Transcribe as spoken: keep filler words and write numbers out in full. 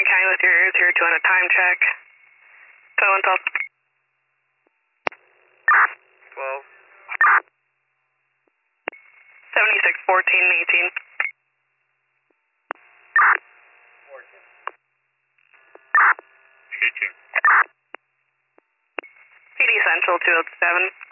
County with your ears here doing a time check. twelve twelve. twelve. seventy-six fourteen eighteen. fourteen. eighteen. P D Central two oh seven.